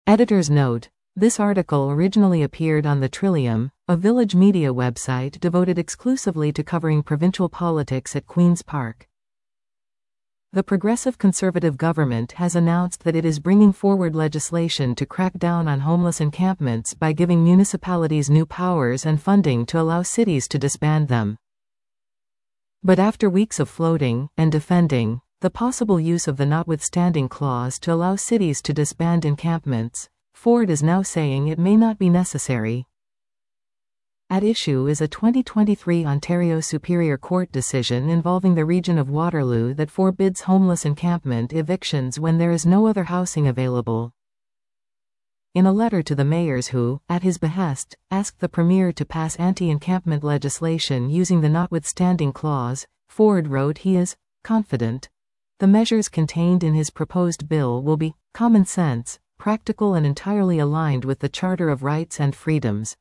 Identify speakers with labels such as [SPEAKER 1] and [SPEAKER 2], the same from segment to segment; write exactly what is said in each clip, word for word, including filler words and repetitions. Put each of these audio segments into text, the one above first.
[SPEAKER 1] Editor's note: this article originally appeared on the Trillium, a Village media website devoted exclusively to covering provincial politics at Queen's Park. The Progressive Conservative government has announced that it is bringing forward legislation to crack down on homeless encampments by giving municipalities new powers and funding to allow cities to disband them. But after weeks of floating and defending the possible use of the notwithstanding clause to allow cities to disband encampments, Ford is now saying it may not be necessary. At issue is a twenty twenty-three Ontario Superior Court decision involving the region of Waterloo that forbids homeless encampment evictions when there is no other housing available. In a letter to the mayors who, at his behest, asked the Premier to pass anti-encampment legislation using the notwithstanding clause, Ford wrote he is confident the measures contained in his proposed bill will be common sense, practical and entirely aligned with the Charter of Rights and Freedoms.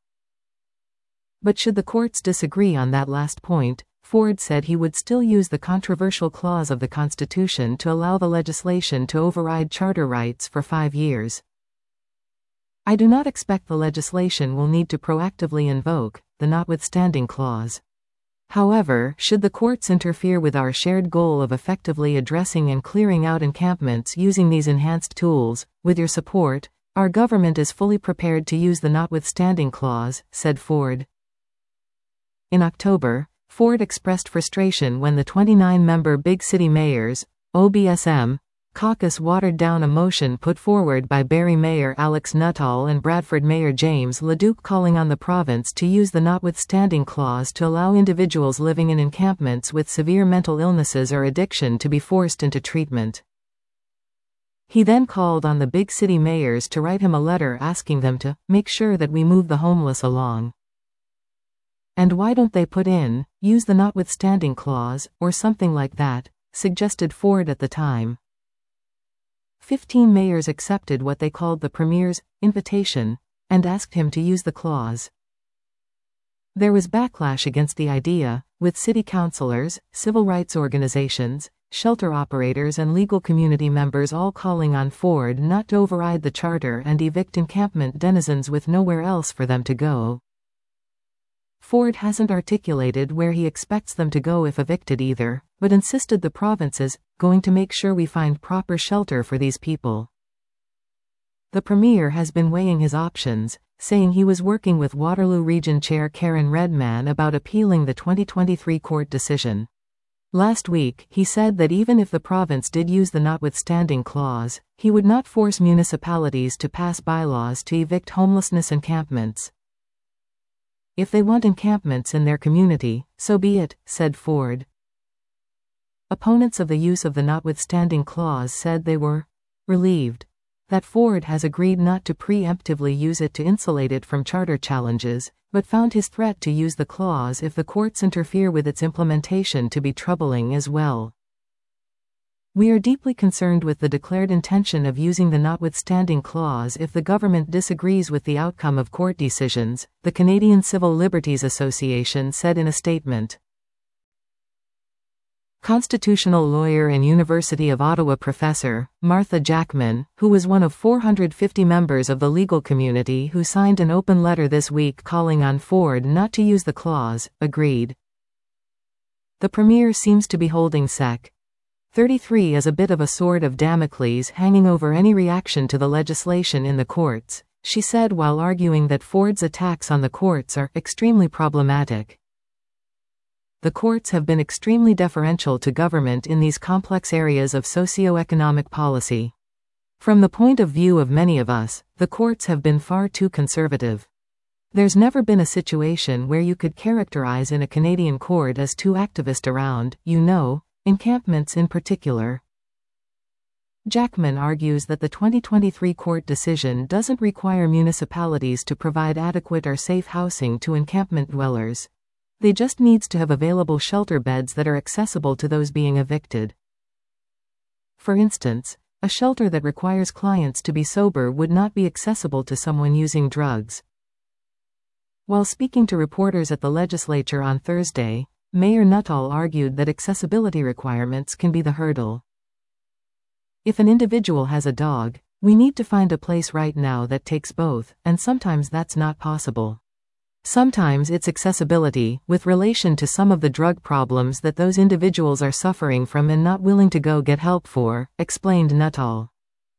[SPEAKER 1] But should the courts disagree on that last point, Ford said he would still use the controversial clause of the Constitution to allow the legislation to override charter rights for five years. I do not expect the legislation will need to proactively invoke the notwithstanding clause. However, should the courts interfere with our shared goal of effectively addressing and clearing out encampments using these enhanced tools, with your support, our government is fully prepared to use the notwithstanding clause, said Ford. In October, Ford expressed frustration when the twenty-nine member Big City Mayors, O B S M, caucus watered down a motion put forward by Barrie Mayor Alex Nuttall and Bradford Mayor James Leduc calling on the province to use the notwithstanding clause to allow individuals living in encampments with severe mental illnesses or addiction to be forced into treatment. He then called on the big city mayors to write him a letter asking them to make sure that we move the homeless along. And why don't they put in, use the notwithstanding clause, or something like that, suggested Ford at the time. Fifteen mayors accepted what they called the Premier's invitation, and asked him to use the clause. There was backlash against the idea, with city councillors, civil rights organizations, shelter operators and legal community members all calling on Ford not to override the charter and evict encampment denizens with nowhere else for them to go. Ford hasn't articulated where he expects them to go if evicted either, but insisted the province is going to make sure we find proper shelter for these people. The Premier has been weighing his options, saying he was working with Waterloo Region Chair Karen Redman about appealing the twenty twenty-three court decision. Last week, he said that even if the province did use the notwithstanding clause, he would not force municipalities to pass bylaws to evict homelessness encampments. If they want encampments in their community, so be it, said Ford. Opponents of the use of the notwithstanding clause said they were relieved that Ford has agreed not to preemptively use it to insulate it from charter challenges, but found his threat to use the clause if the courts interfere with its implementation to be troubling as well. We are deeply concerned with the declared intention of using the notwithstanding clause if the government disagrees with the outcome of court decisions, the Canadian Civil Liberties Association said in a statement. Constitutional lawyer and University of Ottawa professor, Martha Jackman, who was one of four hundred fifty members of the legal community who signed an open letter this week calling on Ford not to use the clause, agreed. The Premier seems to be holding Sec. thirty-three as a bit of a sword of Damocles hanging over any reaction to the legislation in the courts, she said while arguing that Ford's attacks on the courts are extremely problematic. The courts have been extremely deferential to government in these complex areas of socio-economic policy. From the point of view of many of us, the courts have been far too conservative. There's never been a situation where you could characterize in a Canadian court as too activist around, you know, encampments in particular. Jackman argues that the twenty twenty-three court decision doesn't require municipalities to provide adequate or safe housing to encampment dwellers. They just needs to have available shelter beds that are accessible to those being evicted. For instance, a shelter that requires clients to be sober would not be accessible to someone using drugs. While speaking to reporters at the legislature on Thursday, Mayor Nuttall argued that accessibility requirements can be the hurdle. If an individual has a dog, We need to find a place right now that takes both, and sometimes that's not possible. Sometimes it's accessibility, with relation to some of the drug problems that those individuals are suffering from and not willing to go get help for, explained Nuttall.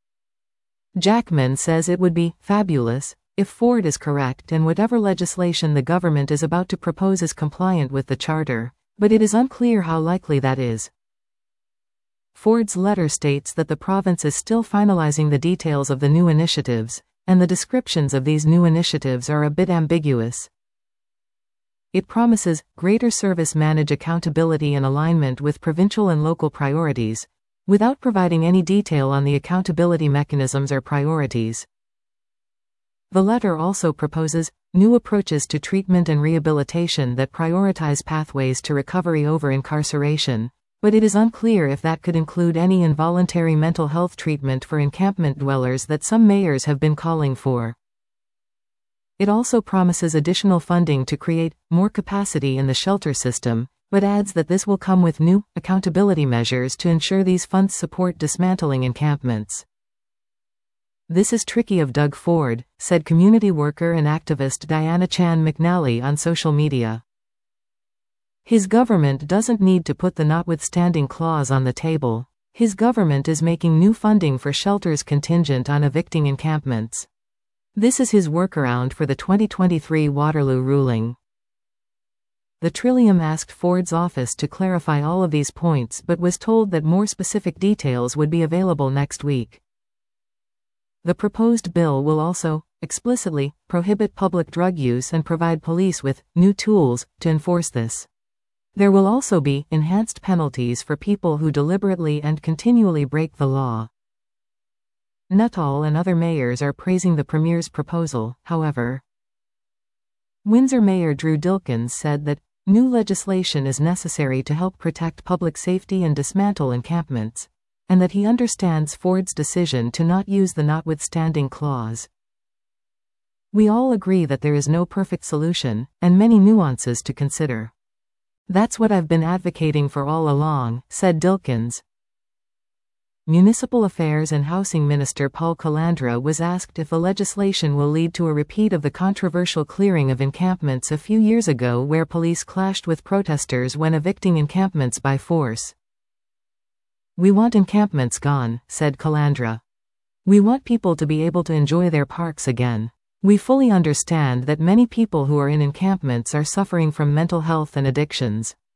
[SPEAKER 1] Jackman says it would be fabulous if Ford is correct and whatever legislation the government is about to propose is compliant with the charter, but it is unclear how likely that is. Ford's letter states that the province is still finalizing the details of the new initiatives, and the descriptions of these new initiatives are a bit ambiguous. It promises greater service manage accountability and alignment with provincial and local priorities, without providing any detail on the accountability mechanisms or priorities. The letter also proposes new approaches to treatment and rehabilitation that prioritize pathways to recovery over incarceration, but it is unclear if that could include any involuntary mental health treatment for encampment dwellers that some mayors have been calling for. It also promises additional funding to create more capacity in the shelter system, but adds that this will come with new accountability measures to ensure these funds support dismantling encampments. "This is tricky of Doug Ford," said community worker and activist Diana Chan McNally on social media. His government doesn't need to put the notwithstanding clause on the table. His government is making new funding for shelters contingent on evicting encampments. This is his workaround for the twenty twenty-three Waterloo ruling. The Trillium asked Ford's office to clarify all of these points but was told that more specific details would be available next week. The proposed bill will also, explicitly, prohibit public drug use and provide police with new tools to enforce this. There will also be enhanced penalties for people who deliberately and continually break the law. Nuttall and other mayors are praising the Premier's proposal, however. Windsor Mayor Drew Dilkens said that new legislation is necessary to help protect public safety and dismantle encampments, and that he understands Ford's decision to not use the notwithstanding clause. "We all agree that there is no perfect solution, and many nuances to consider. That's what I've been advocating for all along," said Dilkens. Municipal Affairs and Housing Minister Paul Calandra was asked if the legislation will lead to a repeat of the controversial clearing of encampments a few years ago where police clashed with protesters when evicting encampments by force. "We want encampments gone," said Calandra. "We want people to be able to enjoy their parks again. We fully understand that many people who are in encampments are suffering from mental health and addictions.